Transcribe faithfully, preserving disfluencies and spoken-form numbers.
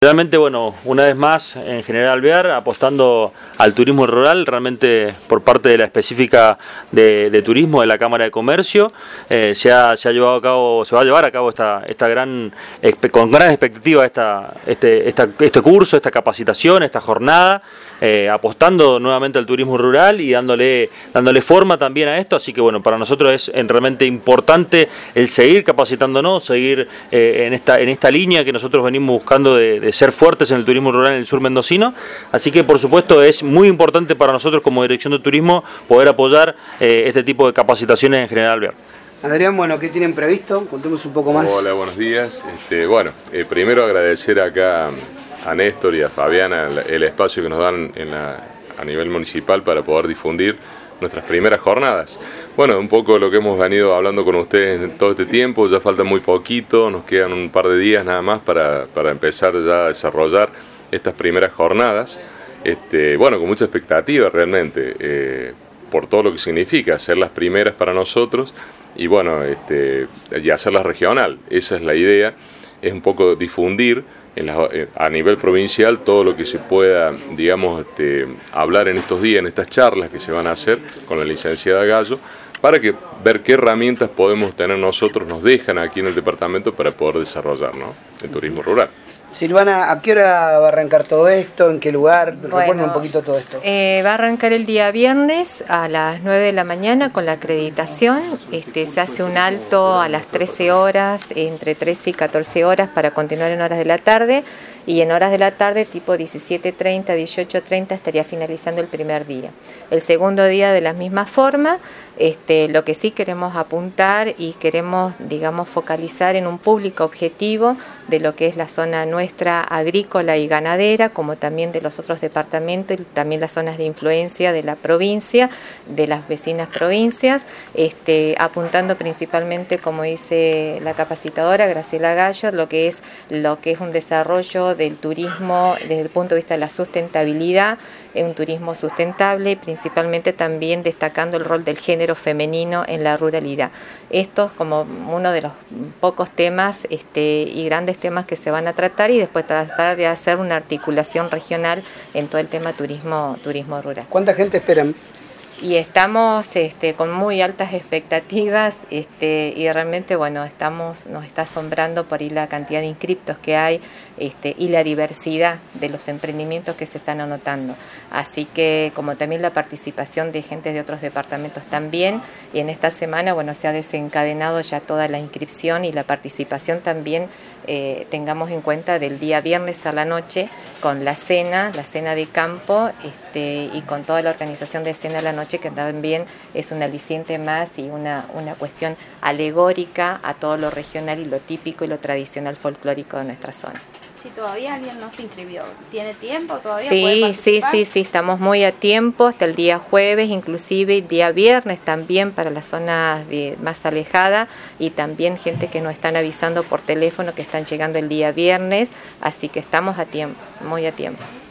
Realmente, bueno, una vez más, en General Alvear, apostando al turismo rural, realmente por parte de la específica de, de turismo de la Cámara de Comercio, eh, se, ha, se ha llevado a cabo, se va a llevar a cabo esta, esta gran, con gran expectativa esta, este, esta, este curso, esta capacitación, esta jornada, eh, apostando nuevamente al turismo rural y dándole, dándole forma también a esto. Así que bueno, para nosotros es realmente importante el seguir capacitándonos, seguir eh, en, esta, en esta línea que nosotros venimos buscando de, de ser fuertes en el turismo rural en el sur mendocino. Así que por supuesto es muy importante para nosotros como Dirección de Turismo poder apoyar eh, este tipo de capacitaciones en General Alvear. Adrián, bueno, ¿qué tienen previsto? Contemos un poco más. Hola, buenos días. Este, bueno, eh, primero agradecer acá a Néstor y a Fabiana el, el espacio que nos dan en la, a nivel municipal para poder difundir nuestras primeras jornadas. Bueno, un poco lo que hemos venido hablando con ustedes en todo este tiempo, ya falta muy poquito, nos quedan un par de días nada más para, para empezar ya a desarrollar estas primeras jornadas. Este, bueno, con mucha expectativa realmente, eh, por todo lo que significa ser las primeras para nosotros y bueno, este, y hacerlas regional. Esa es la idea, es un poco difundir En la, a nivel provincial todo lo que se pueda, digamos, este, hablar en estos días, en estas charlas que se van a hacer con la licenciada Gallo, para que ver qué herramientas podemos tener nosotros, nos dejan aquí en el departamento para poder desarrollar, ¿no?, el turismo rural. Silvana, ¿a qué hora va a arrancar todo esto? ¿En qué lugar? Bueno, Recuerden un poquito todo esto. Eh, va a arrancar el día viernes a las nueve de la mañana con la acreditación. Este, se hace un alto a las trece horas, entre trece y catorce horas para continuar en horas de la tarde. Y en horas de la tarde, tipo diecisiete treinta, dieciocho treinta, estaría finalizando el primer día. El segundo día de la misma forma, este, lo que sí queremos apuntar y queremos, digamos, focalizar en un público objetivo de lo que es la zona nuestra agrícola y ganadera, como también de los otros departamentos y también las zonas de influencia de la provincia, de las vecinas provincias, este, apuntando principalmente, como dice la capacitadora Graciela Gallo, lo que es, lo que es un desarrollo del turismo desde el punto de vista de la sustentabilidad, un turismo sustentable, principalmente también destacando el rol del género femenino en la ruralidad. Esto es como uno de los pocos temas este, y grandes temas que se van a tratar y después tratar de hacer una articulación regional en todo el tema turismo, turismo rural. ¿Cuánta gente esperan? Y estamos este, con muy altas expectativas este, y realmente bueno, estamos, nos está asombrando por ahí la cantidad de inscriptos que hay este, y la diversidad de los emprendimientos que se están anotando. Así que como también la participación de gente de otros departamentos también, y en esta semana bueno, se ha desencadenado ya toda la inscripción y la participación también, eh, tengamos en cuenta del día viernes a la noche con la cena, la cena de campo este, y con toda la organización de cena a la noche, que también es un aliciente más y una, una cuestión alegórica a todo lo regional y lo típico y lo tradicional folclórico de nuestra zona. Si todavía alguien no se inscribió, ¿tiene tiempo todavía? Sí, sí, sí, sí, estamos muy a tiempo, hasta el día jueves, inclusive el día viernes también para las zonas de, más alejadas y también gente que nos están avisando por teléfono que están llegando el día viernes, así que estamos a tiempo, muy a tiempo.